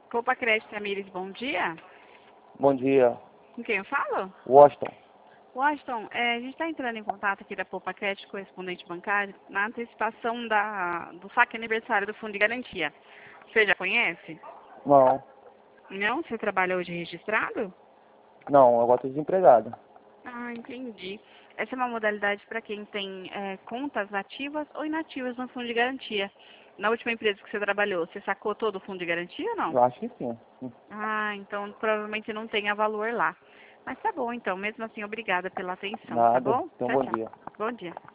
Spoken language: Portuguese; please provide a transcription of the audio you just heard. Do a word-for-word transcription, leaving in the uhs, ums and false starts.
Copa Crédito Tamires, bom dia. Bom dia, Com quem eu falo? Washington. Washington, é, a gente está entrando em contato aqui da Poupa Crédito, correspondente bancário, na antecipação da, do saque aniversário do Fundo de Garantia. Você já conhece? Não, Não? Você trabalha hoje registrado? não, eu agora tô desempregado. Ah, entendi. Essa é uma modalidade para quem tem é, contas ativas ou inativas no Fundo de Garantia. Na última empresa que você trabalhou, você sacou todo o Fundo de Garantia ou não? Eu acho que sim. Ah, então provavelmente não tenha valor lá. Mas tá bom, então. Mesmo assim, obrigada pela atenção, tá Nada, bom? então Tchau, bom tchau. dia. Bom dia.